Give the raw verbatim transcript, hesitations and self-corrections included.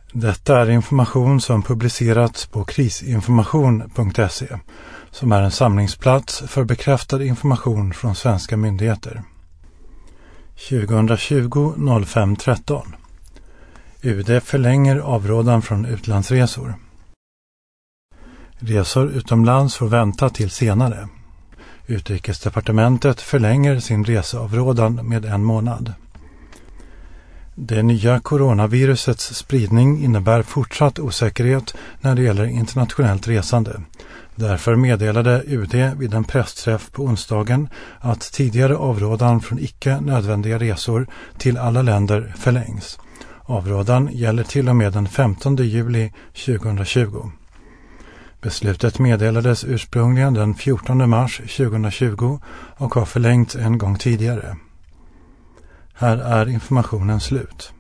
Detta är information som publicerats på krisinformation punkt se, som är en samlingsplats för bekräftad information från svenska myndigheter. tjugohundratjugo noll fem tretton. U D förlänger avrådan från utlandsresor. Resor utomlands får vänta till senare. Utrikesdepartementet förlänger sin reseavrådan med en månad. Det nya coronavirusets spridning innebär fortsatt osäkerhet när det gäller internationellt resande. Därför meddelade U D vid en pressträff på onsdagen att tidigare avrådan från icke nödvändiga resor till alla länder förlängs. Avrådan gäller till och med den femtonde juli tjugohundratjugo. Beslutet meddelades ursprungligen den fjortonde mars tjugohundratjugo och har förlängts en gång tidigare. Här är informationen slut.